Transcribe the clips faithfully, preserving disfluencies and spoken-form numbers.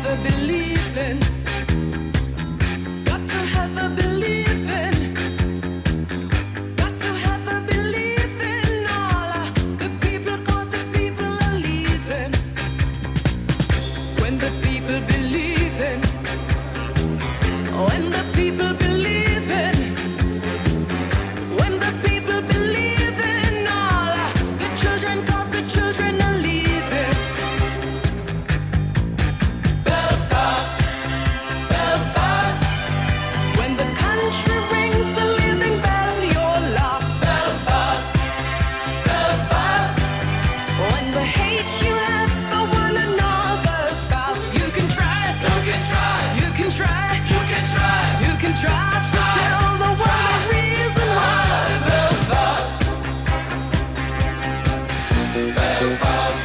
have a belief in. Got to have a belief in. Got to have a belief in all of the people, 'cause the people are leaving. When the people believe in. When the people believe in. When the people believe in all of the children, 'cause the children are leaving. Belfast, Belfast. When the country rings the living bell, you're lost. Belfast, Belfast. When the hate you have for one another's spouse, you can try, you can try, you can try, you can try, you can try to tell the world the reason why. Belfast, Belfast,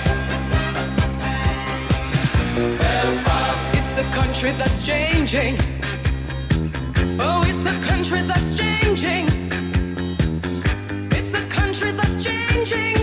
Belfast. It's a country that's changing. Oh, it's a country that's changing. It's a country that's changing.